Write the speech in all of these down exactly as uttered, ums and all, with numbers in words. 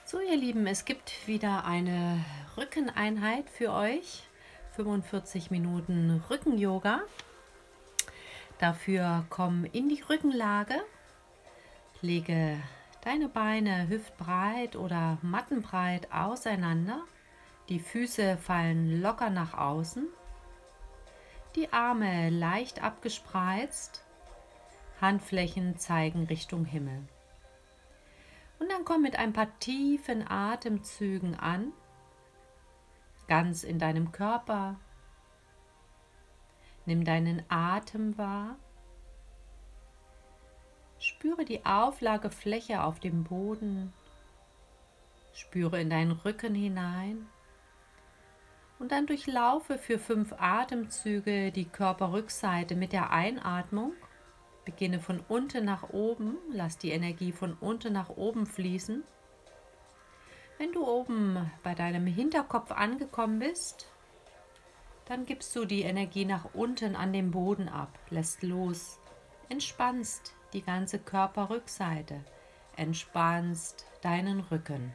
So, ihr Lieben, es gibt wieder eine Rückeneinheit für euch. fünfundvierzig Minuten Rücken-Yoga. Dafür komm in die Rückenlage, lege deine Beine hüftbreit oder mattenbreit auseinander. Die Füße fallen locker nach außen, die Arme leicht abgespreizt, Handflächen zeigen Richtung Himmel. Und dann komm mit ein paar tiefen Atemzügen an, ganz in deinem Körper. Nimm deinen Atem wahr. Spüre die Auflagefläche auf dem Boden. Spüre in deinen Rücken hinein. Und dann durchlaufe für fünf Atemzüge die Körperrückseite mit der Einatmung. Beginne von unten nach oben. Lass die Energie von unten nach oben fließen. Wenn du oben bei deinem Hinterkopf angekommen bist, dann gibst du die Energie nach unten an den Boden ab, lässt los, entspannst die ganze Körperrückseite, entspannst deinen Rücken.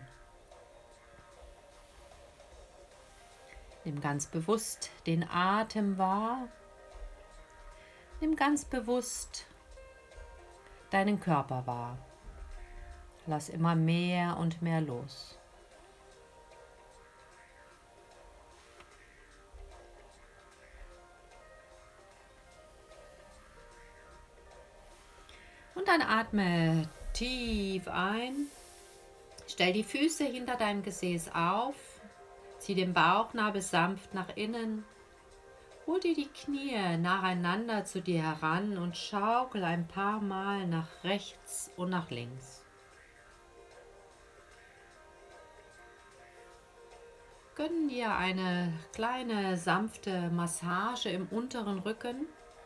Nimm ganz bewusst den Atem wahr, nimm ganz bewusst deinen Körper wahr. Lass immer mehr und mehr los. Und dann atme tief ein, stell die Füße hinter deinem Gesäß auf, zieh den Bauchnabel sanft nach innen, hol dir die Knie nacheinander zu dir heran und schaukel ein paar Mal nach rechts und nach links. Gönn dir eine kleine sanfte Massage im unteren Rücken.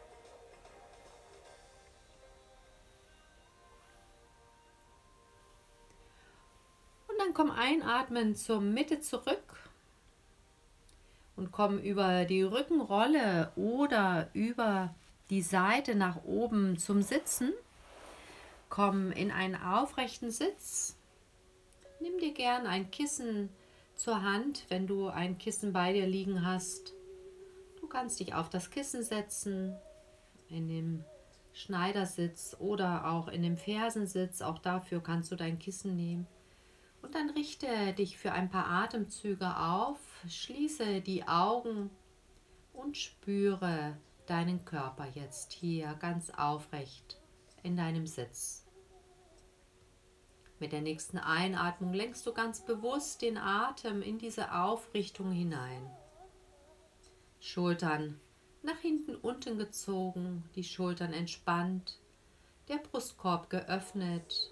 Und dann komm einatmen zur Mitte zurück und komm über die Rückenrolle oder über die Seite nach oben zum Sitzen. Komm in einen aufrechten Sitz. Nimm dir gern ein Kissen zur Hand, wenn du ein Kissen bei dir liegen hast. Du kannst dich auf das Kissen setzen, in dem Schneidersitz oder auch in dem Fersensitz. Auch dafür kannst du dein Kissen nehmen. Und dann richte dich für ein paar Atemzüge auf, schließe die Augen und spüre deinen Körper jetzt hier ganz aufrecht in deinem Sitz. Mit der nächsten Einatmung lenkst du ganz bewusst den Atem in diese Aufrichtung hinein. Schultern nach hinten unten gezogen, die Schultern entspannt, der Brustkorb geöffnet.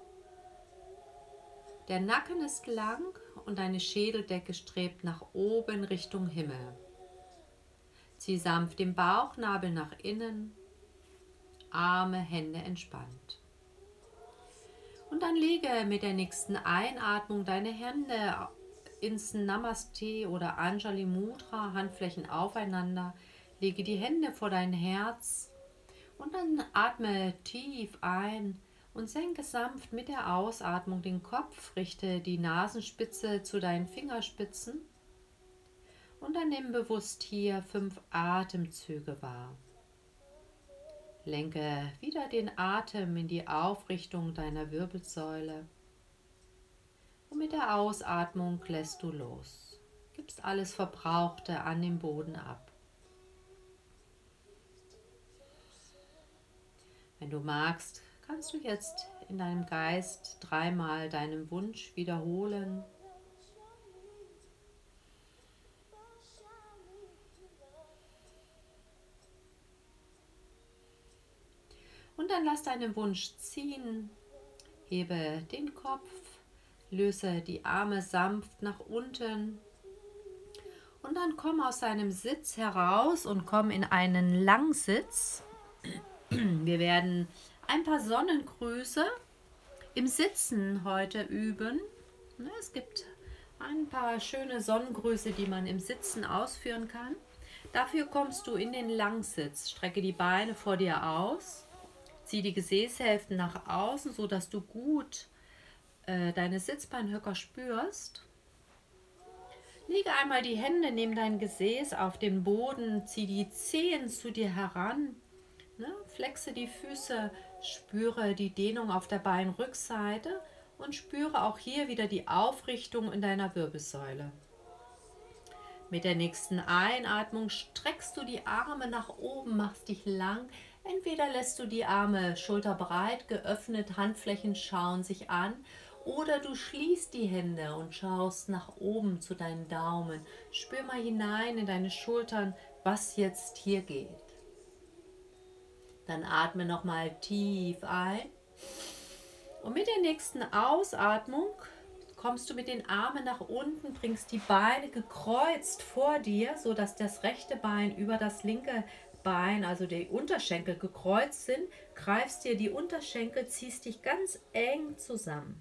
Der Nacken ist lang und deine Schädeldecke strebt nach oben Richtung Himmel. Zieh sanft den Bauchnabel nach innen, Arme, Hände entspannt. Und dann lege mit der nächsten Einatmung deine Hände ins Namaste oder Anjali Mudra, Handflächen aufeinander. Lege die Hände vor dein Herz und dann atme tief ein und senke sanft mit der Ausatmung den Kopf, richte die Nasenspitze zu deinen Fingerspitzen und dann nimm bewusst hier fünf Atemzüge wahr. Lenke wieder den Atem in die Aufrichtung deiner Wirbelsäule und mit der Ausatmung lässt du los. Gibst alles Verbrauchte an den Boden ab. Wenn du magst, kannst du jetzt in deinem Geist dreimal deinen Wunsch wiederholen. Und dann lass deinen Wunsch ziehen, hebe den Kopf, löse die Arme sanft nach unten und dann komm aus deinem Sitz heraus und komm in einen Langsitz. Wir werden ein paar Sonnengrüße im Sitzen heute üben. Es gibt ein paar schöne Sonnengrüße, die man im Sitzen ausführen kann. Dafür kommst du in den Langsitz, strecke die Beine vor dir aus. Zieh die Gesäßhälften nach außen, sodass du gut äh, deine Sitzbeinhöcker spürst, lege einmal die Hände neben dein Gesäß auf den Boden, zieh die Zehen zu dir heran, ne? Flexe die Füße, spüre die Dehnung auf der Beinrückseite und spüre auch hier wieder die Aufrichtung in deiner Wirbelsäule. Mit der nächsten Einatmung streckst du die Arme nach oben, machst dich lang. Entweder lässt du die Arme schulterbreit geöffnet, Handflächen schauen sich an, oder du schließt die Hände und schaust nach oben zu deinen Daumen. Spür mal hinein in deine Schultern, was jetzt hier geht. Dann atme nochmal tief ein und mit der nächsten Ausatmung kommst du mit den Armen nach unten, bringst die Beine gekreuzt vor dir, sodass das rechte Bein über das linke Bein, also die Unterschenkel gekreuzt sind, greifst dir die Unterschenkel, ziehst dich ganz eng zusammen.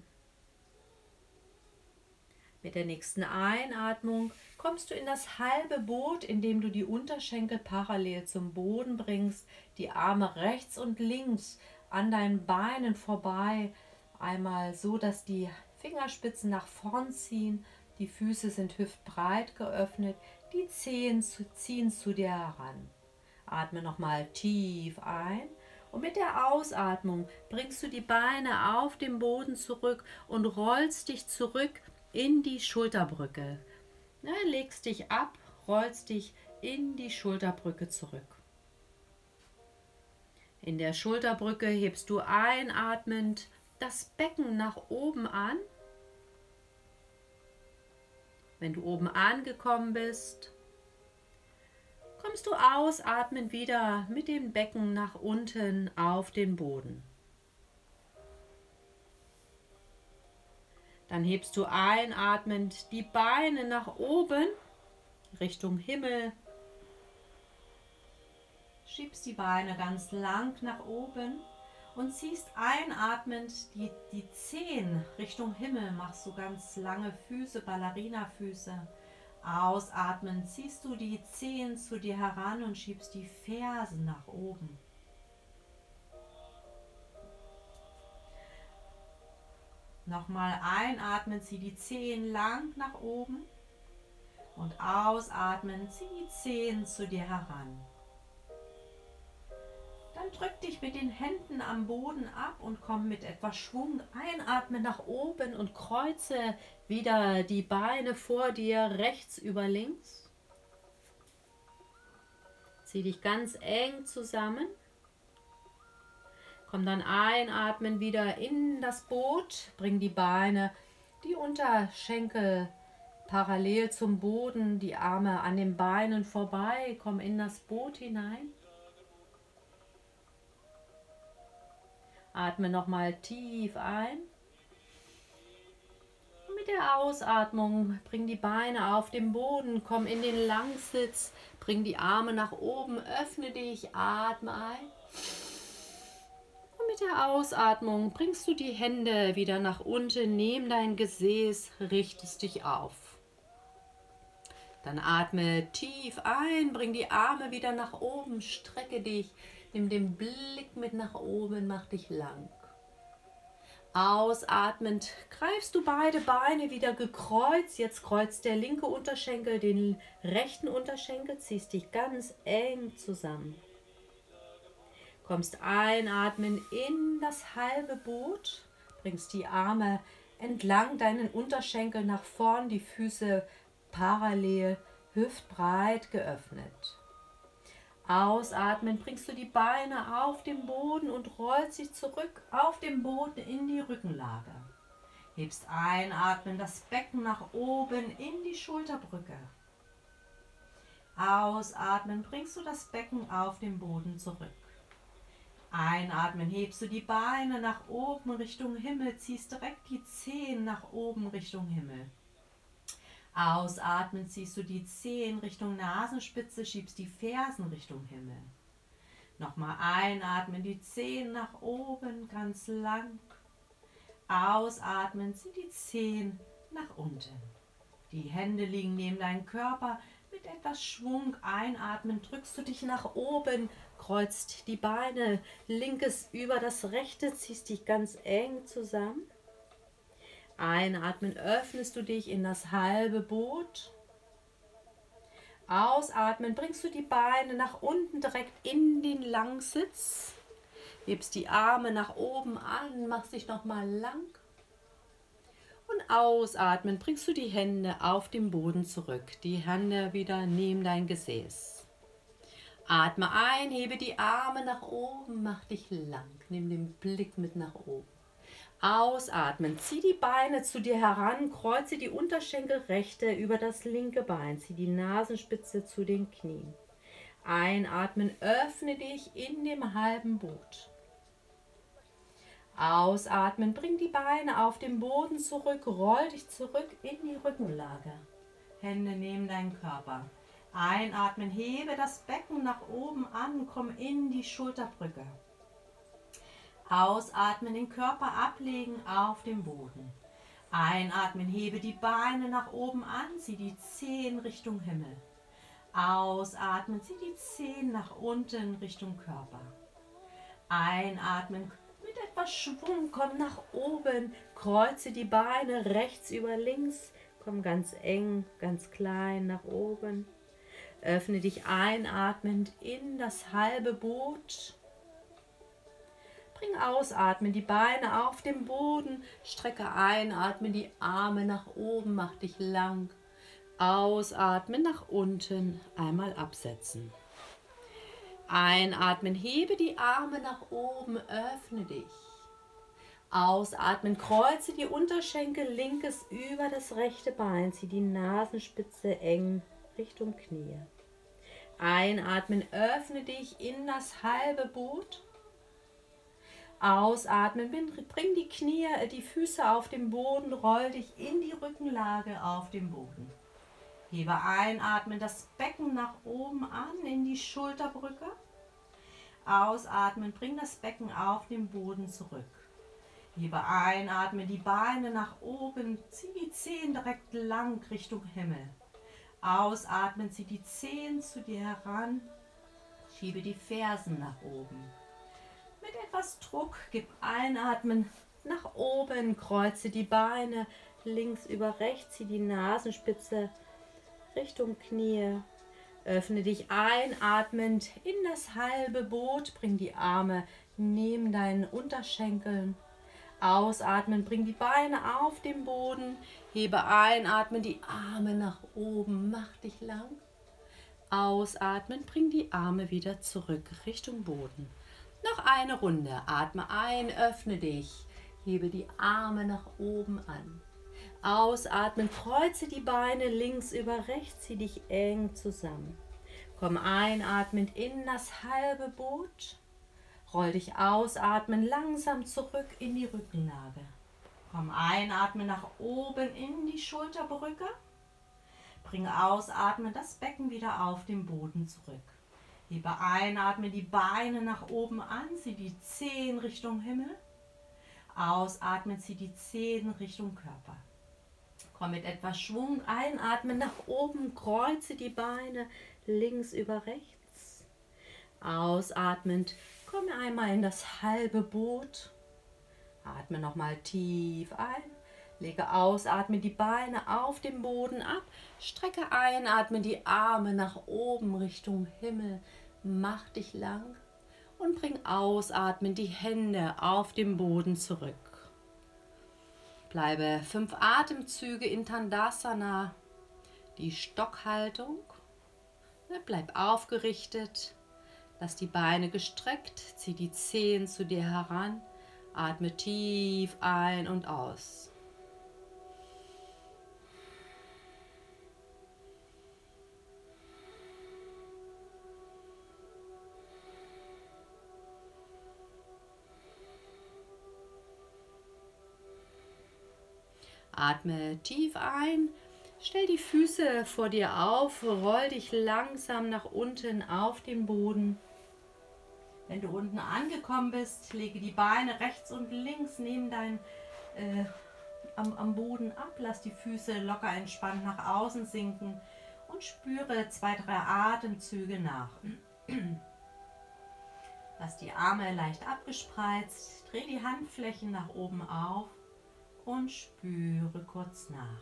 Mit der nächsten Einatmung kommst du in das halbe Boot, indem du die Unterschenkel parallel zum Boden bringst, die Arme rechts und links an deinen Beinen vorbei, einmal so, dass die Fingerspitzen nach vorn ziehen, die Füße sind hüftbreit geöffnet, die Zehen ziehen zu dir heran. Atme nochmal tief ein und mit der Ausatmung bringst du die Beine auf den Boden zurück und rollst dich zurück in die Schulterbrücke. Ja, legst dich ab, rollst dich in die Schulterbrücke zurück. In der Schulterbrücke hebst du einatmend das Becken nach oben an. Wenn du oben angekommen bist, kommst du ausatmend wieder mit dem Becken nach unten auf den Boden. Dann hebst du einatmend die Beine nach oben, Richtung Himmel. Schiebst die Beine ganz lang nach oben und ziehst einatmend die, die Zehen Richtung Himmel. Machst du ganz lange Füße, Ballerinafüße. Ausatmend ziehst du die Zehen zu dir heran und schiebst die Fersen nach oben. Nochmal einatmen, zieh die Zehen lang nach oben und ausatmen, zieh die Zehen zu dir heran. Dann drück dich mit den Händen am Boden ab und komm mit etwas Schwung. Einatmen nach oben und kreuze wieder die Beine vor dir, rechts über links. Zieh dich ganz eng zusammen. Komm dann einatmen wieder in das Boot, bring die Beine, die Unterschenkel parallel zum Boden, die Arme an den Beinen vorbei, komm in das Boot hinein. Atme nochmal tief ein. Und mit der Ausatmung bring die Beine auf den Boden, komm in den Langsitz, bring die Arme nach oben, öffne dich, atme ein. Mit der Ausatmung bringst du die Hände wieder nach unten, nimm dein Gesäß, richtest dich auf. Dann atme tief ein, bring die Arme wieder nach oben, strecke dich, nimm den Blick mit nach oben, mach dich lang. Ausatmend greifst du beide Beine wieder gekreuzt, jetzt kreuzt der linke Unterschenkel den rechten Unterschenkel, ziehst dich ganz eng zusammen. Kommst einatmen in das halbe Boot, bringst die Arme entlang deinen Unterschenkel nach vorn, die Füße parallel, hüftbreit geöffnet. Ausatmen bringst du die Beine auf den Boden und rollst dich zurück auf dem Boden in die Rückenlage. Hebst einatmen, das Becken nach oben in die Schulterbrücke. Ausatmen bringst du das Becken auf den Boden zurück. Einatmen, hebst du die Beine nach oben Richtung Himmel, ziehst direkt die Zehen nach oben Richtung Himmel. Ausatmen, ziehst du die Zehen Richtung Nasenspitze, schiebst die Fersen Richtung Himmel. Nochmal einatmen, die Zehen nach oben, ganz lang. Ausatmen, zieh die Zehen nach unten. Die Hände liegen neben deinem Körper. Mit etwas Schwung einatmen, drückst du dich nach oben, kreuzt die Beine, linkes über das rechte, ziehst dich ganz eng zusammen. Einatmen, öffnest du dich in das halbe Boot. Ausatmen, bringst du die Beine nach unten direkt in den Langsitz. Hebst die Arme nach oben an, machst dich nochmal lang. Und ausatmen, bringst du die Hände auf den Boden zurück. Die Hände wieder neben dein Gesäß. Atme ein, hebe die Arme nach oben, mach dich lang. Nimm den Blick mit nach oben. Ausatmen, zieh die Beine zu dir heran, kreuze die Unterschenkel rechte über das linke Bein, zieh die Nasenspitze zu den Knien. Einatmen, öffne dich in dem halben Boot. Ausatmen, bring die Beine auf den Boden zurück, roll dich zurück in die Rückenlage. Hände neben deinen Körper. Einatmen, hebe das Becken nach oben an, komm in die Schulterbrücke. Ausatmen, den Körper ablegen auf den Boden. Einatmen, hebe die Beine nach oben an, zieh die Zehen Richtung Himmel. Ausatmen, zieh die Zehen nach unten Richtung Körper. Einatmen, mit etwas Schwung, komm nach oben, kreuze die Beine rechts über links, komm ganz eng, ganz klein nach oben. Öffne dich einatmend in das halbe Boot. Bring ausatmen die Beine auf den Boden, strecke einatmen die Arme nach oben, mach dich lang. Ausatmen nach unten, einmal absetzen. Einatmen, hebe die Arme nach oben, öffne dich. Ausatmen, kreuze die Unterschenkel linkes über das rechte Bein, zieh die Nasenspitze eng Richtung Knie. Einatmen, öffne dich in das halbe Boot. Ausatmen, bring die Knie, die Füße auf den Boden, roll dich in die Rückenlage auf dem Boden. Hebe einatmen, das Becken nach oben an, in die Schulterbrücke. Ausatmen, bring das Becken auf den Boden zurück. Hebe einatmen, die Beine nach oben, zieh die Zehen direkt lang Richtung Himmel. Ausatmen, zieh die Zehen zu dir heran, schiebe die Fersen nach oben. Mit etwas Druck, gib einatmen nach oben, kreuze die Beine links über rechts, zieh die Nasenspitze Richtung Knie. Öffne dich einatmend in das halbe Boot, bring die Arme neben deinen Unterschenkeln. Ausatmen, bring die Beine auf den Boden, hebe einatmen, die Arme nach oben, mach dich lang. Ausatmen, bring die Arme wieder zurück Richtung Boden. Noch eine Runde, atme ein, öffne dich, hebe die Arme nach oben an. Ausatmen, kreuze die Beine links über rechts, zieh dich eng zusammen. Komm einatmend in das halbe Boot. Roll dich ausatmen, langsam zurück in die Rückenlage. Komm einatmen nach oben in die Schulterbrücke. Bring ausatmen das Becken wieder auf den Boden zurück. Hebe einatmen die Beine nach oben an, zieh die Zehen Richtung Himmel. Ausatmen, zieh die Zehen Richtung Körper. Komm mit etwas Schwung, einatmen nach oben, kreuze die Beine links über rechts. Ausatmend, komme einmal in das halbe Boot. Atme nochmal tief ein. Lege ausatmen die Beine auf den Boden ab. Strecke einatmen die Arme nach oben Richtung Himmel. Mach dich lang. Und bring ausatmen die Hände auf den Boden zurück. Bleibe fünf Atemzüge in Tandasana, die Stockhaltung. Bleib aufgerichtet. Lass die Beine gestreckt, zieh die Zehen zu dir heran, atme tief ein und aus. Atme tief ein. Stell die Füße vor dir auf, roll dich langsam nach unten auf den Boden. Wenn du unten angekommen bist, lege die Beine rechts und links neben dein, äh, am, am Boden ab. Lass die Füße locker entspannt nach außen sinken und spüre zwei, drei Atemzüge nach. Lass die Arme leicht abgespreizt, dreh die Handflächen nach oben auf und spüre kurz nach.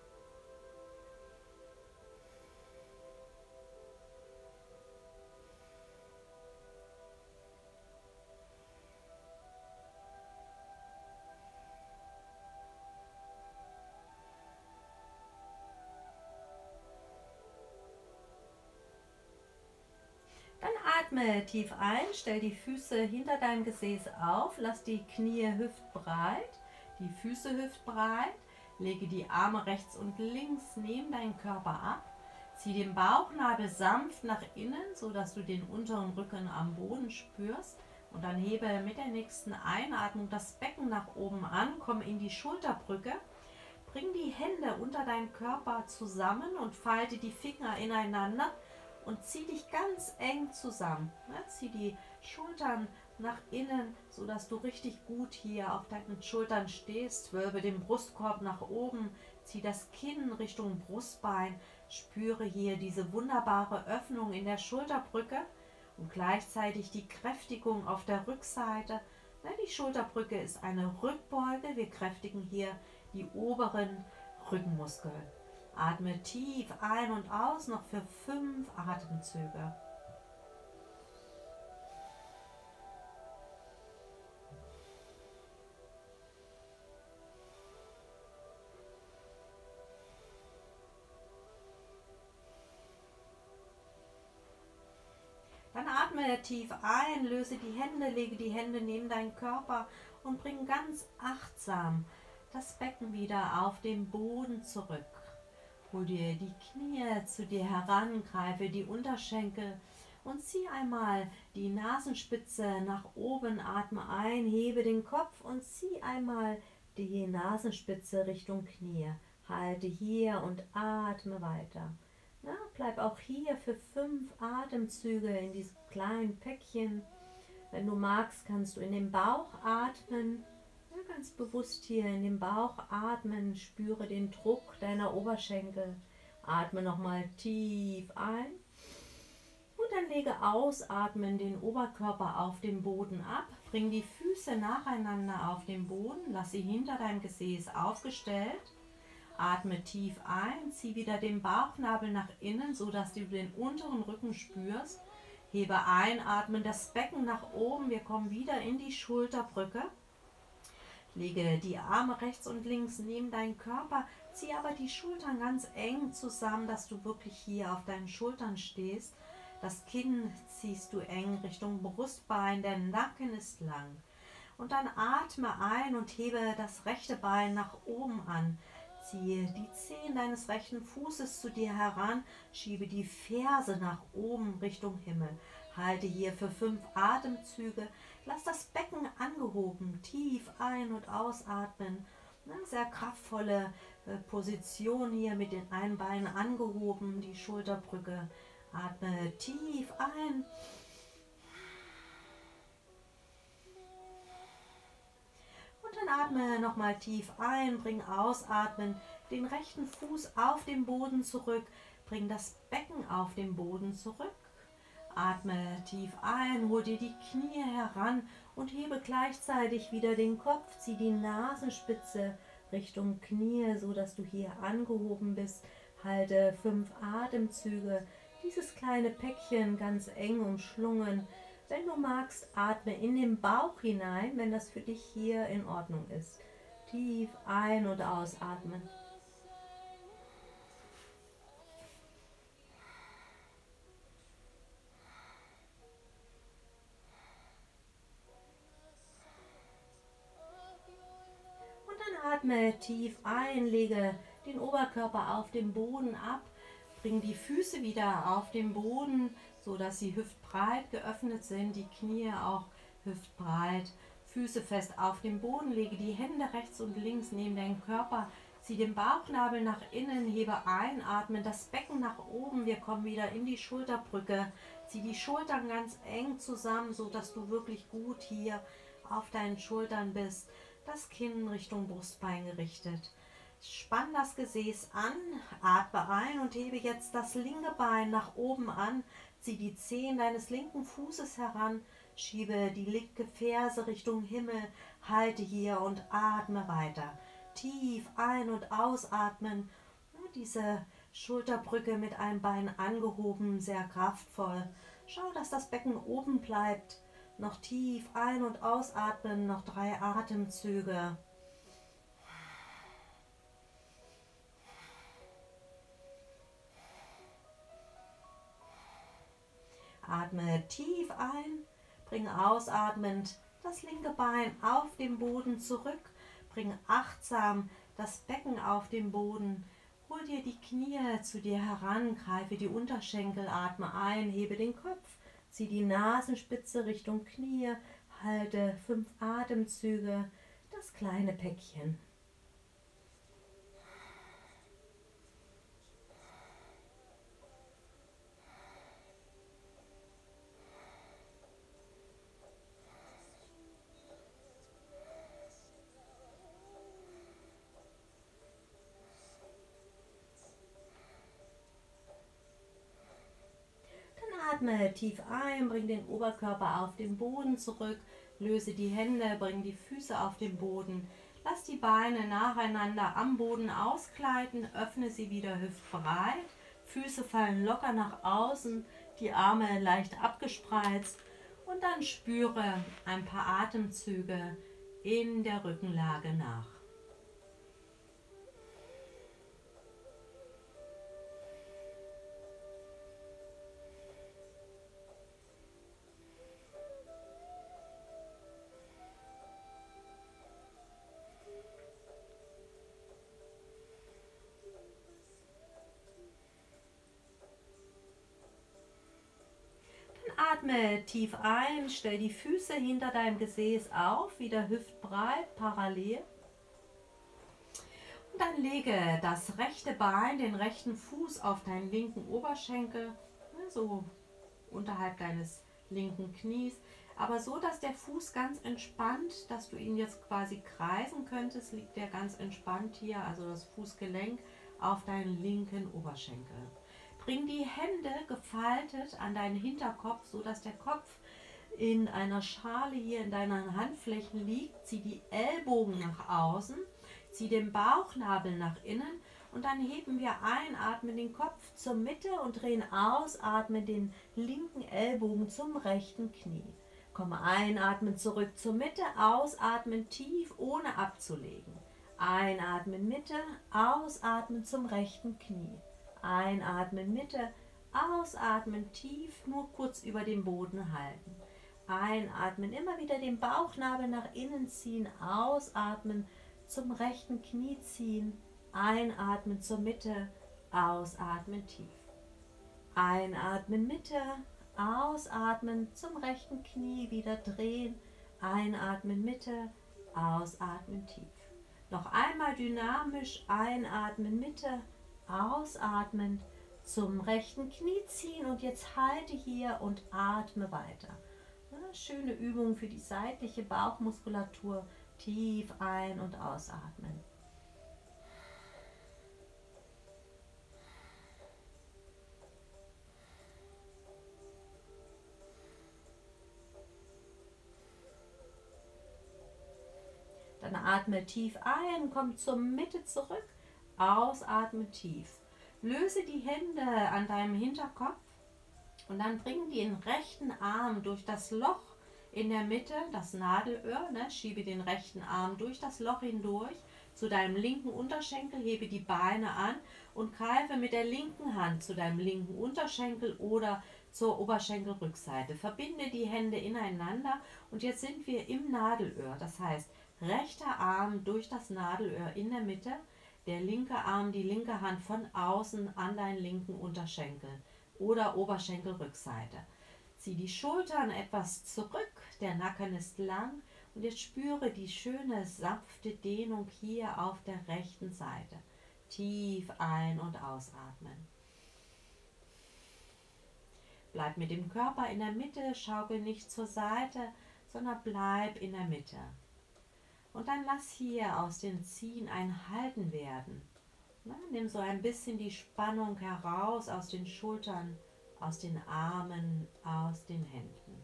Dann atme tief ein, stell die Füße hinter deinem Gesäß auf, lass die Knie hüftbreit, die Füße hüftbreit, lege die Arme rechts und links neben deinen Körper ab, zieh den Bauchnabel sanft nach innen, sodass du den unteren Rücken am Boden spürst und dann hebe mit der nächsten Einatmung das Becken nach oben an, komm in die Schulterbrücke, bring die Hände unter deinen Körper zusammen und falte die Finger ineinander und zieh dich ganz eng zusammen. Ne? Zieh die Schultern nach innen, sodass du richtig gut hier auf deinen Schultern stehst. Wölbe den Brustkorb nach oben, zieh das Kinn Richtung Brustbein, spüre hier diese wunderbare Öffnung in der Schulterbrücke und gleichzeitig die Kräftigung auf der Rückseite. Ne? Die Schulterbrücke ist eine Rückbeuge. Wir kräftigen hier die oberen Rückenmuskeln. Atme tief ein und aus, noch für fünf Atemzüge. Dann atme tief ein, löse die Hände, lege die Hände neben deinen Körper und bring ganz achtsam das Becken wieder auf den Boden zurück. Hol dir die Knie zu dir heran, greife die Unterschenkel und zieh einmal die Nasenspitze nach oben, atme ein, hebe den Kopf und zieh einmal die Nasenspitze Richtung Knie. Halte hier und atme weiter. Na, bleib auch hier für fünf Atemzüge in diesem kleinen Päckchen. Wenn du magst, kannst du in den Bauch atmen. Ja, ganz bewusst hier in den Bauch atmen, spüre den Druck deiner Oberschenkel. Atme nochmal tief ein und dann lege ausatmen den Oberkörper auf den Boden ab. Bring die Füße nacheinander auf den Boden, lass sie hinter deinem Gesäß aufgestellt. Atme tief ein, zieh wieder den Bauchnabel nach innen, sodass du den unteren Rücken spürst. Hebe ein, atmen das Becken nach oben, wir kommen wieder in die Schulterbrücke. Lege die Arme rechts und links neben deinen Körper, zieh aber die Schultern ganz eng zusammen, dass du wirklich hier auf deinen Schultern stehst. Das Kinn ziehst du eng Richtung Brustbein, der Nacken ist lang. Und dann atme ein und hebe das rechte Bein nach oben an. Ziehe die Zehen deines rechten Fußes zu dir heran, schiebe die Ferse nach oben Richtung Himmel. Halte hier für fünf Atemzüge. Lass das Becken angehoben, tief ein- und ausatmen. Eine sehr kraftvolle äh, Position hier mit den einen Beinen angehoben, die Schulterbrücke. Atme tief ein. Und dann atme nochmal tief ein, bring ausatmen, den rechten Fuß auf den Boden zurück, bring das Becken auf den Boden zurück. Atme tief ein, hol dir die Knie heran und hebe gleichzeitig wieder den Kopf, zieh die Nasenspitze Richtung Knie, so dass du hier angehoben bist. Halte fünf Atemzüge, dieses kleine Päckchen ganz eng umschlungen. Wenn du magst, atme in den Bauch hinein, wenn das für dich hier in Ordnung ist. Tief ein- und ausatmen. Und dann atme tief ein, lege den Oberkörper auf den Boden ab, bring die Füße wieder auf den Boden, so dass sie hüftbreit geöffnet sind, die Knie auch hüftbreit, Füße fest auf den Boden, lege die Hände rechts und links neben deinen Körper, zieh den Bauchnabel nach innen, hebe ein, atme das Becken nach oben, wir kommen wieder in die Schulterbrücke, zieh die Schultern ganz eng zusammen, so dass du wirklich gut hier auf deinen Schultern bist, das Kinn Richtung Brustbein gerichtet. Spann das Gesäß an, atme ein und hebe jetzt das linke Bein nach oben an. Zieh die Zehen deines linken Fußes heran, schiebe die linke Ferse Richtung Himmel, halte hier und atme weiter. Tief ein- und ausatmen. Diese Schulterbrücke mit einem Bein angehoben, sehr kraftvoll. Schau, dass das Becken oben bleibt. Noch tief ein- und ausatmen, noch drei Atemzüge. Atme tief ein, bring ausatmend das linke Bein auf den Boden zurück, bring achtsam das Becken auf den Boden. Hol dir die Knie zu dir heran, greife die Unterschenkel, atme ein, hebe den Kopf, zieh die Nasenspitze Richtung Knie, halte fünf Atemzüge, das kleine Päckchen. Atme tief ein, bring den Oberkörper auf den Boden zurück, löse die Hände, bring die Füße auf den Boden, lass die Beine nacheinander am Boden ausgleiten, öffne sie wieder hüftbreit, Füße fallen locker nach außen, die Arme leicht abgespreizt und dann spüre ein paar Atemzüge in der Rückenlage nach. Atme tief ein, stell die Füße hinter deinem Gesäß auf, wieder hüftbreit, parallel. Und dann lege das rechte Bein, den rechten Fuß auf deinen linken Oberschenkel, so unterhalb deines linken Knies, aber so, dass der Fuß ganz entspannt, dass du ihn jetzt quasi kreisen könntest, liegt der ganz entspannt hier, also das Fußgelenk auf deinen linken Oberschenkel. Bring die Hände gefaltet an deinen Hinterkopf, so dass der Kopf in einer Schale hier in deinen Handflächen liegt. Zieh die Ellbogen nach außen, zieh den Bauchnabel nach innen und dann heben wir ein, atmen den Kopf zur Mitte und drehen aus, atmen den linken Ellbogen zum rechten Knie. Komme einatmen zurück zur Mitte, ausatmen tief, ohne abzulegen. Einatmen Mitte, ausatmen zum rechten Knie. Einatmen Mitte, ausatmen tief, nur kurz über dem Boden halten. Einatmen, immer wieder den Bauchnabel nach innen ziehen, ausatmen, zum rechten Knie ziehen, einatmen zur Mitte, ausatmen tief. Einatmen Mitte, ausatmen zum rechten Knie, wieder drehen, einatmen Mitte, ausatmen tief. Noch einmal dynamisch, einatmen Mitte, ausatmen, zum rechten Knie ziehen und jetzt halte hier und atme weiter. Ja, schöne Übung für die seitliche Bauchmuskulatur. Tief ein- und ausatmen. Dann atme tief ein, komm zur Mitte zurück, ausatme tief. Löse die Hände an deinem Hinterkopf und dann bring den rechten Arm durch das Loch in der Mitte, das Nadelöhr, ne? Schiebe den rechten Arm durch das Loch hindurch zu deinem linken Unterschenkel, hebe die Beine an und greife mit der linken Hand zu deinem linken Unterschenkel oder zur Oberschenkelrückseite. Verbinde die Hände ineinander und jetzt sind wir im Nadelöhr, das heißt, rechter Arm durch das Nadelöhr in der Mitte, der linke Arm, die linke Hand von außen an deinen linken Unterschenkel oder Oberschenkelrückseite. Zieh die Schultern etwas zurück, der Nacken ist lang und jetzt spüre die schöne sanfte Dehnung hier auf der rechten Seite. Tief ein- und ausatmen. Bleib mit dem Körper in der Mitte, schaukel nicht zur Seite, sondern bleib in der Mitte. Und dann lass hier aus dem Ziehen ein Halten werden. Na, nimm so ein bisschen die Spannung heraus aus den Schultern, aus den Armen, aus den Händen.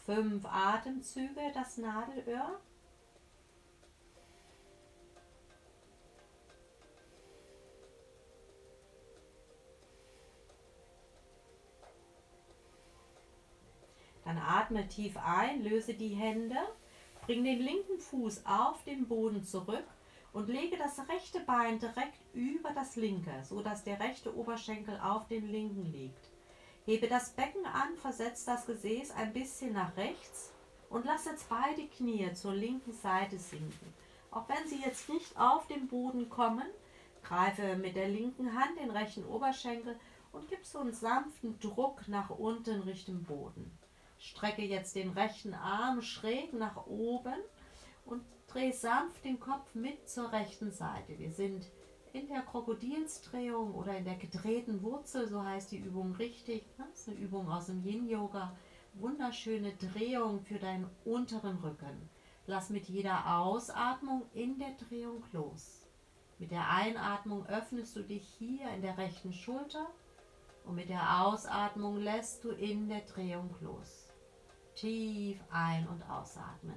fünf Atemzüge das Nadelöhr. Dann atme tief ein, löse die Hände, bring den linken Fuß auf den Boden zurück und lege das rechte Bein direkt über das linke, so dass der rechte Oberschenkel auf den linken liegt. Hebe das Becken an, versetz das Gesäß ein bisschen nach rechts und lass jetzt beide Knie zur linken Seite sinken. Auch wenn sie jetzt nicht auf den Boden kommen, greife mit der linken Hand den rechten Oberschenkel und gib so einen sanften Druck nach unten Richtung Boden. Strecke jetzt den rechten Arm schräg nach oben und dreh sanft den Kopf mit zur rechten Seite. Wir sind in der Krokodilsdrehung oder in der gedrehten Wurzel, so heißt die Übung richtig. Das ist eine Übung aus dem Yin-Yoga. Wunderschöne Drehung für deinen unteren Rücken. Lass mit jeder Ausatmung in der Drehung los. Mit der Einatmung öffnest du dich hier in der rechten Schulter und mit der Ausatmung lässt du in der Drehung los. Tief ein- und ausatmen.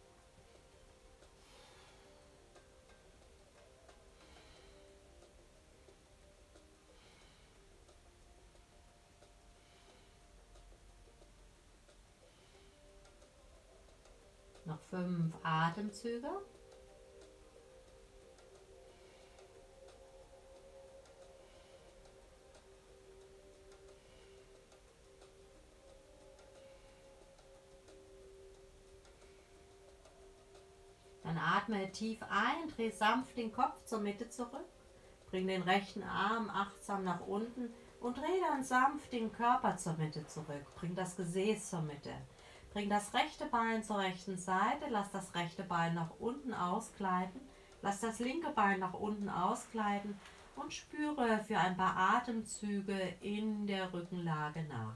Noch fünf Atemzüge. Dann atme tief ein, dreh sanft den Kopf zur Mitte zurück, bring den rechten Arm achtsam nach unten und dreh dann sanft den Körper zur Mitte zurück. Bring das Gesäß zur Mitte. Bring das rechte Bein zur rechten Seite, lass das rechte Bein nach unten ausgleiten, lass das linke Bein nach unten ausgleiten und spüre für ein paar Atemzüge in der Rückenlage nach.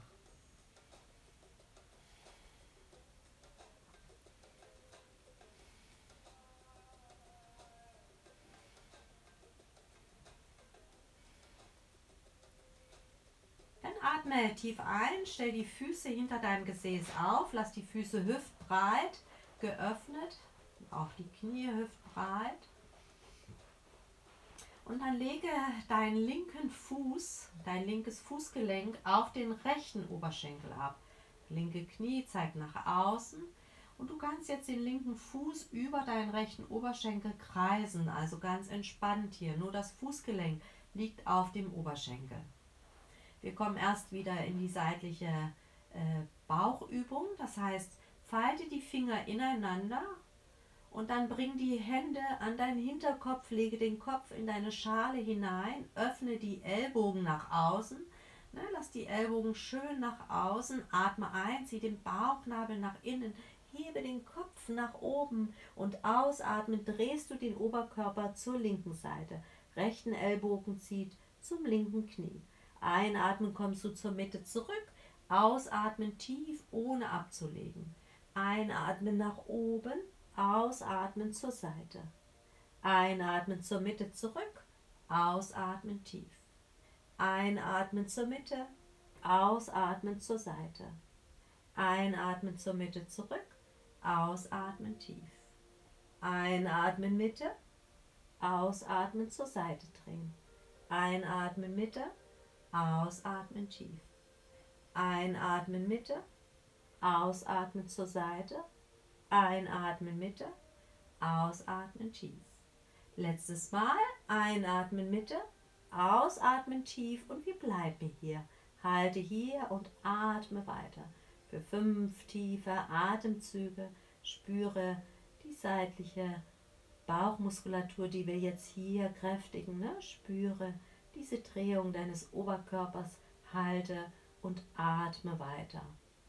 Atme tief ein, stell die Füße hinter deinem Gesäß auf, lass die Füße hüftbreit geöffnet, auch die Knie hüftbreit. Und dann lege deinen linken Fuß, dein linkes Fußgelenk auf den rechten Oberschenkel ab. Linke Knie zeigt nach außen und du kannst jetzt den linken Fuß über deinen rechten Oberschenkel kreisen, also ganz entspannt hier. Nur das Fußgelenk liegt auf dem Oberschenkel. Wir kommen erst wieder in die seitliche äh, Bauchübung, das heißt, falte die Finger ineinander und dann bring die Hände an deinen Hinterkopf, lege den Kopf in deine Schale hinein, öffne die Ellbogen nach außen, ne, lass die Ellbogen schön nach außen, atme ein, zieh den Bauchnabel nach innen, hebe den Kopf nach oben und ausatmen drehst du den Oberkörper zur linken Seite, rechten Ellbogen zieht zum linken Knie. Einatmen kommst du zur Mitte zurück, ausatmen tief, ohne abzulegen. Einatmen nach oben, ausatmen zur Seite. Einatmen zur Mitte zurück, ausatmen tief. Einatmen zur Mitte, ausatmen zur Seite. Einatmen zur Mitte zurück, ausatmen tief. Einatmen Mitte, ausatmen zur Seite drehen. Einatmen Mitte, ausatmen tief. Einatmen Mitte, ausatmen zur Seite. Einatmen Mitte, ausatmen tief. Letztes Mal, einatmen Mitte, ausatmen tief und wir bleiben hier. Halte hier und atme weiter. Für fünf tiefe Atemzüge spüre die seitliche Bauchmuskulatur, die wir jetzt hier kräftigen. Ne? Spüre diese Drehung deines Oberkörpers, halte und atme weiter.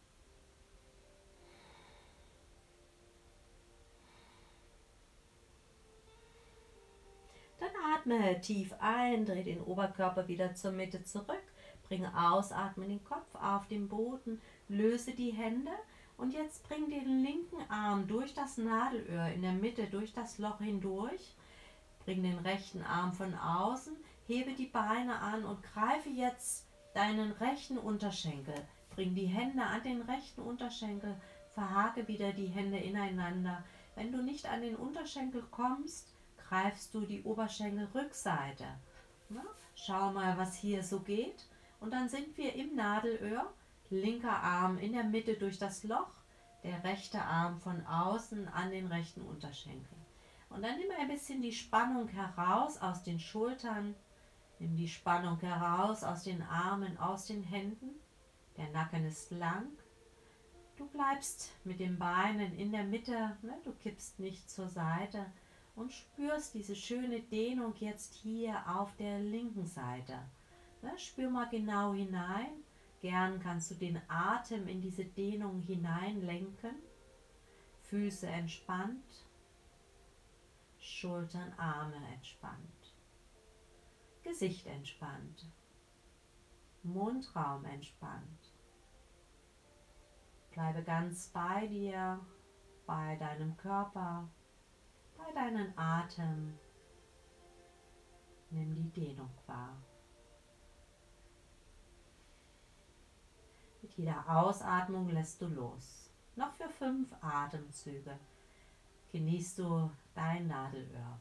Dann atme tief ein, dreh den Oberkörper wieder zur Mitte zurück, bringe ausatmen den Kopf auf den Boden, löse die Hände und jetzt bring den linken Arm durch das Nadelöhr in der Mitte, durch das Loch hindurch, bring den rechten Arm von außen, hebe die Beine an und greife jetzt deinen rechten Unterschenkel. Bring die Hände an den rechten Unterschenkel, verhake wieder die Hände ineinander. Wenn du nicht an den Unterschenkel kommst, greifst du die Oberschenkelrückseite. Na, schau mal, was hier so geht. Und dann sind wir im Nadelöhr, linker Arm in der Mitte durch das Loch, der rechte Arm von außen an den rechten Unterschenkel. Und dann nimm ein bisschen die Spannung heraus aus den Schultern, nimm die Spannung heraus aus den Armen, aus den Händen. Der Nacken ist lang. Du bleibst mit den Beinen in der Mitte, ne? Du kippst nicht zur Seite und spürst diese schöne Dehnung jetzt hier auf der linken Seite. Ne? Spür mal genau hinein. Gern kannst du den Atem in diese Dehnung hineinlenken. Füße entspannt, Schultern, Arme entspannt, Gesicht entspannt, Mundraum entspannt. Bleibe ganz bei dir, bei deinem Körper, bei deinem Atem. Nimm die Dehnung wahr. Mit jeder Ausatmung lässt du los. Noch für fünf Atemzüge genießt du dein Nadelöhr.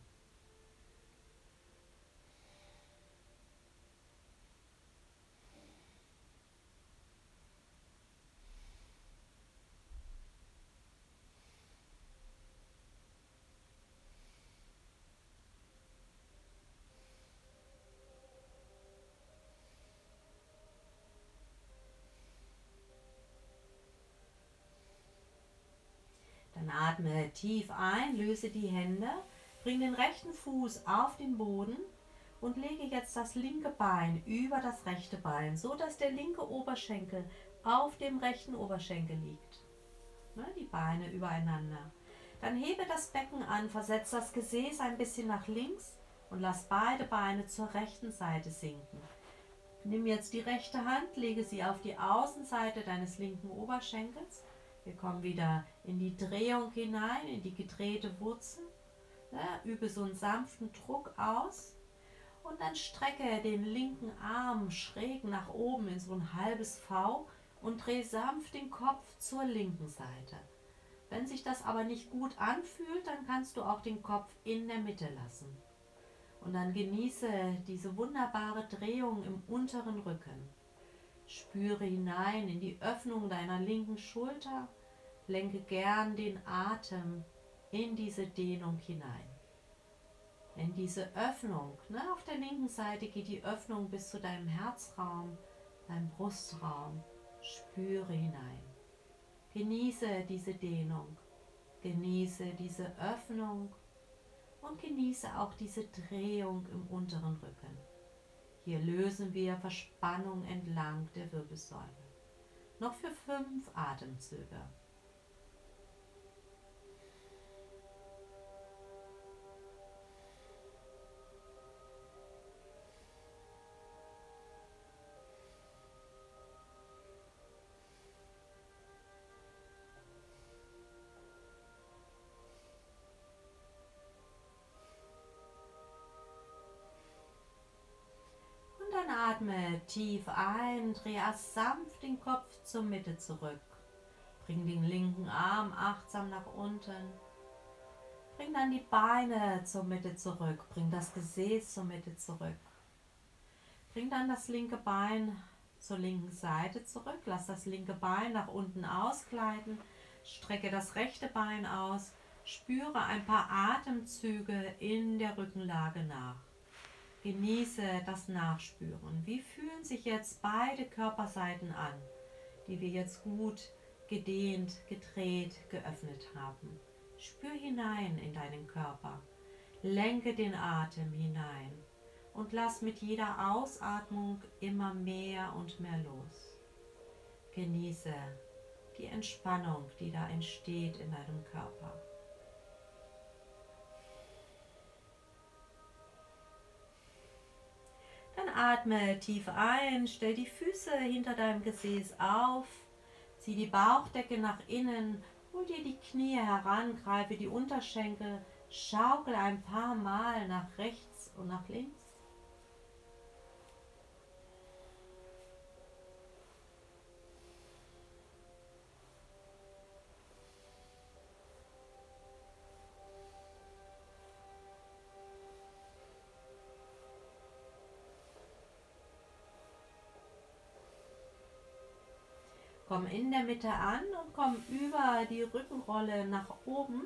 Dann atme tief ein, löse die Hände, bring den rechten Fuß auf den Boden und lege jetzt das linke Bein über das rechte Bein, so dass der linke Oberschenkel auf dem rechten Oberschenkel liegt. Ne, die Beine übereinander. Dann hebe das Becken an, versetz das Gesäß ein bisschen nach links und lass beide Beine zur rechten Seite sinken. Nimm jetzt die rechte Hand, lege sie auf die Außenseite deines linken Oberschenkels. Wir kommen wieder in die Drehung hinein, in die gedrehte Wurzel. Ja, übe so einen sanften Druck aus und dann strecke den linken Arm schräg nach oben in so ein halbes V und dreh sanft den Kopf zur linken Seite. Wenn sich das aber nicht gut anfühlt, dann kannst du auch den Kopf in der Mitte lassen. Und dann genieße diese wunderbare Drehung im unteren Rücken. Spüre hinein in die Öffnung deiner linken Schulter, lenke gern den Atem in diese Dehnung hinein. In diese Öffnung, ne, auf der linken Seite geht die Öffnung bis zu deinem Herzraum, deinem Brustraum. Spüre hinein. Genieße diese Dehnung, genieße diese Öffnung und genieße auch diese Drehung im unteren Rücken. Hier lösen wir Verspannung entlang der Wirbelsäule. Noch für fünf Atemzüge. Dann atme tief ein, dreh erst sanft den Kopf zur Mitte zurück. Bring den linken Arm achtsam nach unten. Bring dann die Beine zur Mitte zurück. Bring das Gesäß zur Mitte zurück. Bring dann das linke Bein zur linken Seite zurück. Lass das linke Bein nach unten ausgleiten. Strecke das rechte Bein aus. Spüre ein paar Atemzüge in der Rückenlage nach. Genieße das Nachspüren. Wie fühlen sich jetzt beide Körperseiten an, die wir jetzt gut gedehnt, gedreht, geöffnet haben? Spür hinein in deinen Körper. Lenke den Atem hinein und lass mit jeder Ausatmung immer mehr und mehr los. Genieße die Entspannung, die da entsteht in deinem Körper. Dann atme tief ein, stell die Füße hinter deinem Gesäß auf, zieh die Bauchdecke nach innen, hol dir die Knie heran, greife die Unterschenkel, schaukel ein paar Mal nach rechts und nach links. Komm in der Mitte an und komm über die Rückenrolle nach oben.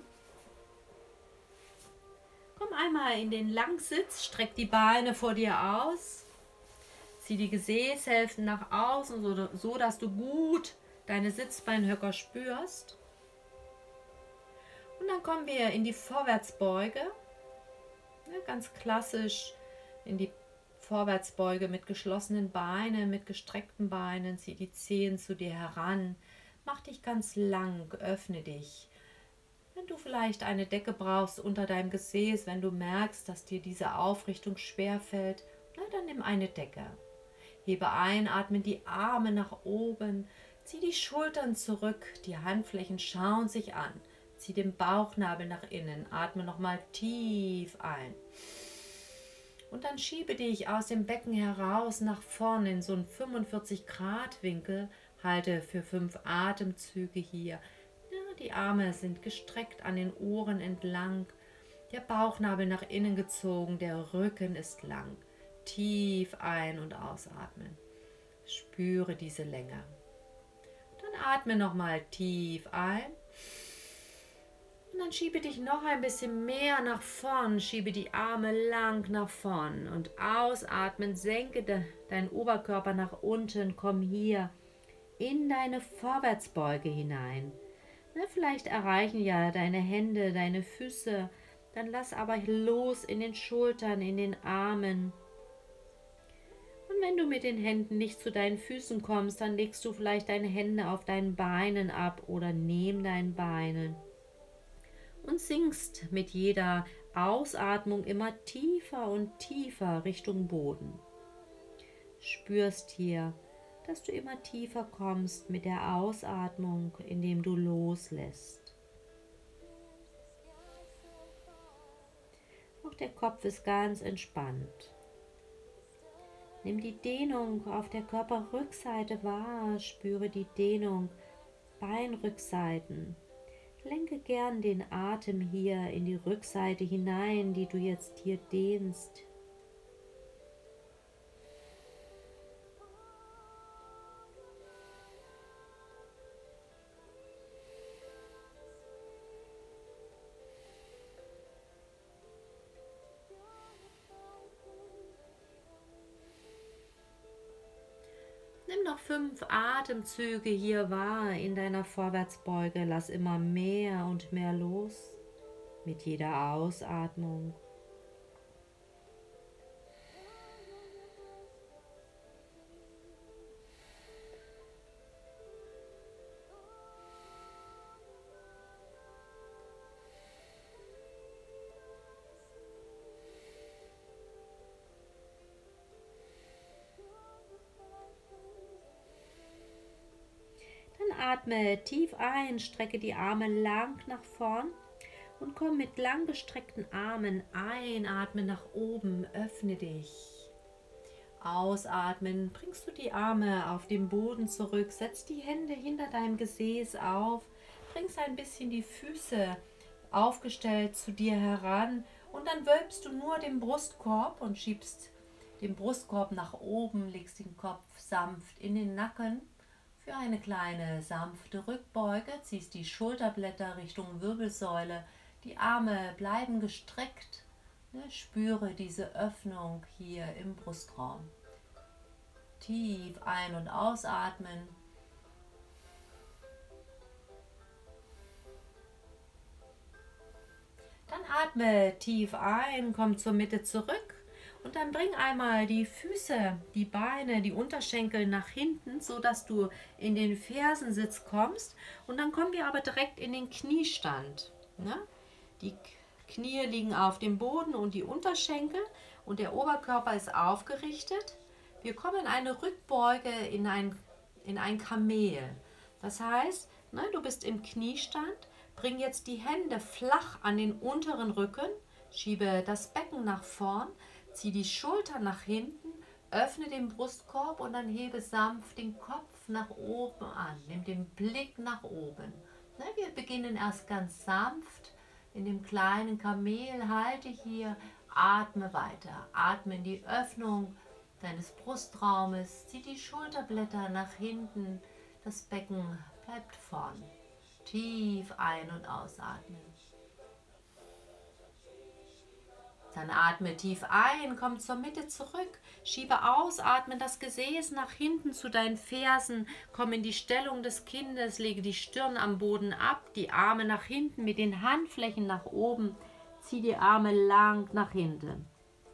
Komm einmal in den Langsitz, streck die Beine vor dir aus. Zieh die Gesäßhälften nach außen, so, so dass du gut deine Sitzbeinhöcker spürst. Und dann kommen wir in die Vorwärtsbeuge. Ja, ganz klassisch in die Vorwärtsbeuge mit geschlossenen Beinen, mit gestreckten Beinen. Zieh die Zehen zu dir heran. Mach dich ganz lang, öffne dich. Wenn du vielleicht eine Decke brauchst unter deinem Gesäß, wenn du merkst, dass dir diese Aufrichtung schwerfällt, na, dann nimm eine Decke. Hebe ein, atme die Arme nach oben, zieh die Schultern zurück, die Handflächen schauen sich an. Zieh den Bauchnabel nach innen, atme nochmal tief ein. Und dann schiebe dich aus dem Becken heraus nach vorne in so einen fünfundvierzig Grad Winkel. Halte für fünf Atemzüge hier. Ja, die Arme sind gestreckt an den Ohren entlang. Der Bauchnabel nach innen gezogen, der Rücken ist lang. Tief ein- und ausatmen. Spüre diese Länge. Dann atme nochmal tief ein. Und dann schiebe dich noch ein bisschen mehr nach vorn. Schiebe die Arme lang nach vorn. Und ausatmen, senke de, deinen Oberkörper nach unten. Komm hier in deine Vorwärtsbeuge hinein. Na, vielleicht erreichen ja deine Hände, deine Füße. Dann lass aber los in den Schultern, in den Armen. Und wenn du mit den Händen nicht zu deinen Füßen kommst, dann legst du vielleicht deine Hände auf deinen Beinen ab oder neben deinen Beinen und sinkst mit jeder Ausatmung immer tiefer und tiefer Richtung Boden. Spürst hier, dass du immer tiefer kommst mit der Ausatmung, indem du loslässt. Auch der Kopf ist ganz entspannt. Nimm die Dehnung auf der Körperrückseite wahr, spüre die Dehnung, Beinrückseiten. Lenke gern den Atem hier in die Rückseite hinein, die du jetzt hier dehnst. Nimm noch fünf Atemzüge hier wahr in deiner Vorwärtsbeuge. Lass immer mehr und mehr los mit jeder Ausatmung. Atme tief ein, strecke die Arme lang nach vorn und komm mit langgestreckten Armen ein, atme nach oben, öffne dich. Ausatmen, bringst du die Arme auf den Boden zurück, setz die Hände hinter deinem Gesäß auf, bringst ein bisschen die Füße aufgestellt zu dir heran und dann wölbst du nur den Brustkorb und schiebst den Brustkorb nach oben, legst den Kopf sanft in den Nacken. Für eine kleine sanfte Rückbeuge ziehst die Schulterblätter Richtung Wirbelsäule, die Arme bleiben gestreckt. Ne, spüre diese Öffnung hier im Brustraum. Tief ein- und ausatmen. Dann atme tief ein, komm zur Mitte zurück. Und dann bring einmal die Füße, die Beine, die Unterschenkel nach hinten, so dass du in den Fersensitz kommst. Und dann kommen wir aber direkt in den Kniestand. Ne? Die Knie liegen auf dem Boden und die Unterschenkel und der Oberkörper ist aufgerichtet. Wir kommen in eine Rückbeuge, in ein, in ein Kamel. Das heißt, ne, du bist im Kniestand, bring jetzt die Hände flach an den unteren Rücken, schiebe das Becken nach vorn, zieh die Schultern nach hinten, öffne den Brustkorb und dann hebe sanft den Kopf nach oben an. Nimm den Blick nach oben. Ne, wir beginnen erst ganz sanft in dem kleinen Kamel. Halte hier, atme weiter. Atme in die Öffnung deines Brustraumes. Zieh die Schulterblätter nach hinten. Das Becken bleibt vorn. Tief ein- und ausatmen. Dann atme tief ein, komm zur Mitte zurück, schiebe ausatmen das Gesäß nach hinten zu deinen Fersen, komm in die Stellung des Kindes, lege die Stirn am Boden ab, die Arme nach hinten mit den Handflächen nach oben, zieh die Arme lang nach hinten.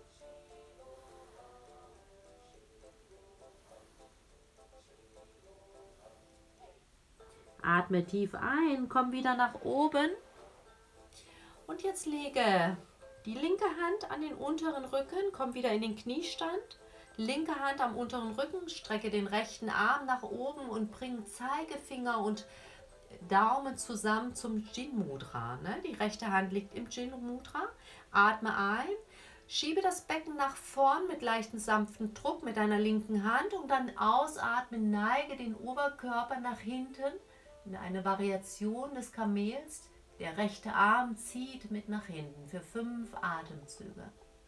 Atme tief ein, komm wieder nach oben und jetzt lege die linke Hand an den unteren Rücken, komm wieder in den Kniestand. Linke Hand am unteren Rücken, strecke den rechten Arm nach oben und bring Zeigefinger und Daumen zusammen zum Jin Mudra. Ne? Die rechte Hand liegt im Jin Mudra. Atme ein, schiebe das Becken nach vorn mit leichten sanften Druck mit deiner linken Hand und dann ausatmen, neige den Oberkörper nach hinten in eine Variation des Kamels. Der rechte Arm zieht mit nach hinten für fünf Atemzüge.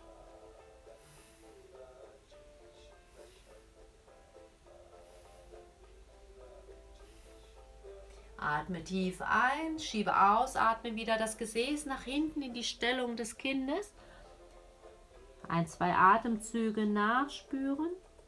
Atme tief ein, schiebe aus, atme wieder das Gesäß nach hinten in die Stellung des Kindes. Ein, zwei Atemzüge nachspüren.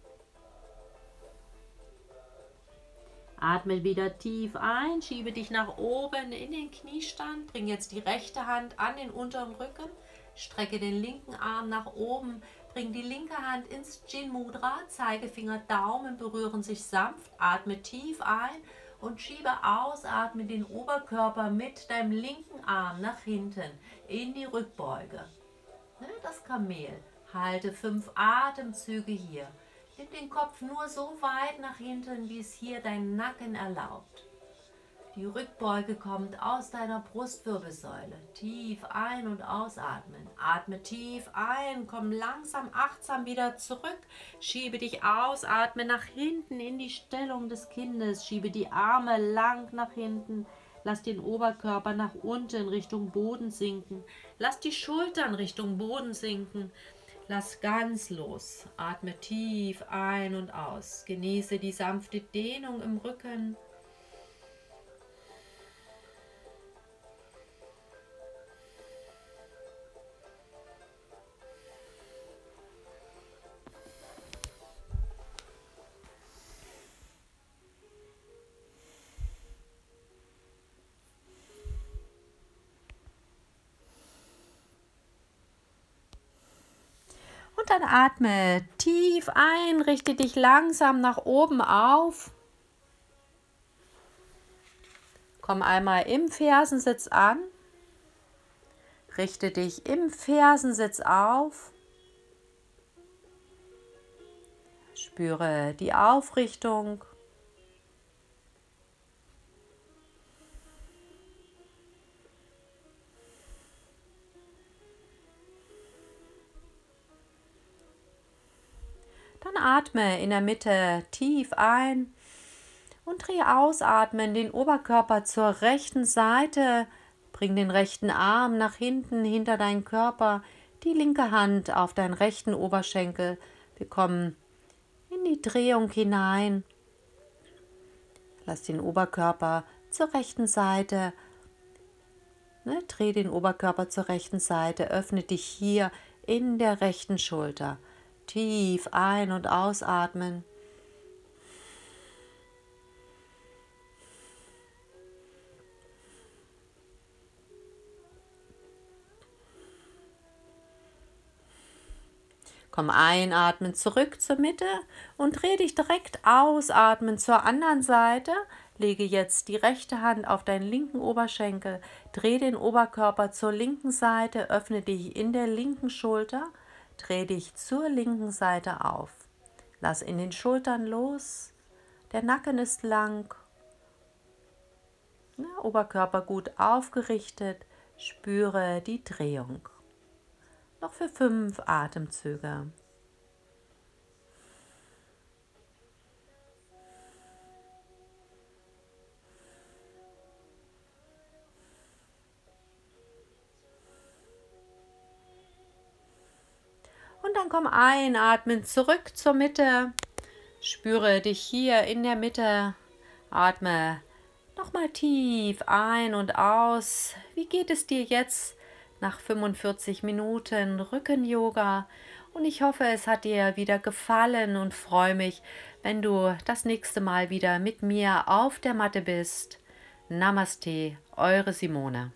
Atme wieder tief ein, schiebe dich nach oben in den Kniestand, bring jetzt die rechte Hand an den unteren Rücken, strecke den linken Arm nach oben, bring die linke Hand ins Jin Mudra, Zeigefinger, Daumen berühren sich sanft, atme tief ein und schiebe aus, atme den Oberkörper mit deinem linken Arm nach hinten in die Rückbeuge. Das Kamel, halte fünf Atemzüge hier. Nimm den Kopf nur so weit nach hinten, wie es hier dein Nacken erlaubt. Die Rückbeuge kommt aus deiner Brustwirbelsäule. Tief ein- und ausatmen. Atme tief ein, komm langsam, achtsam wieder zurück. Schiebe dich aus, atme nach hinten in die Stellung des Kindes. Schiebe die Arme lang nach hinten. Lass den Oberkörper nach unten Richtung Boden sinken. Lass die Schultern Richtung Boden sinken. Lass ganz los. Atme tief ein und aus. Genieße die sanfte Dehnung im Rücken. Und dann atme tief ein, richte dich langsam nach oben auf. Komm einmal im Fersensitz an. Richte dich im Fersensitz auf. Spüre die Aufrichtung. Dann atme in der Mitte tief ein und drehe ausatmen den Oberkörper zur rechten Seite. Bring den rechten Arm nach hinten hinter deinen Körper, die linke Hand auf deinen rechten Oberschenkel. Wir kommen in die Drehung hinein. Lass den Oberkörper zur rechten Seite. Ne, dreh den Oberkörper zur rechten Seite. Öffne dich hier in der rechten Schulter. Tief ein- und ausatmen. Komm einatmen zurück zur Mitte und dreh dich direkt ausatmen zur anderen Seite. Lege jetzt die rechte Hand auf deinen linken Oberschenkel, dreh den Oberkörper zur linken Seite, öffne dich in der linken Schulter, dreh dich zur linken Seite auf. Lass in den Schultern los, der Nacken ist lang, ja, Oberkörper gut aufgerichtet, spüre die Drehung. Noch für fünf Atemzüge. Und dann komm einatmen zurück zur Mitte. Spüre dich hier in der Mitte Atme nochmal tief ein und aus. Wie geht es dir jetzt nach fünfundvierzig Minuten Rücken-Yoga? Und ich hoffe, es hat dir wieder gefallen und freue mich, wenn du das nächste Mal wieder mit mir auf der Matte bist. Namaste, eure Simone.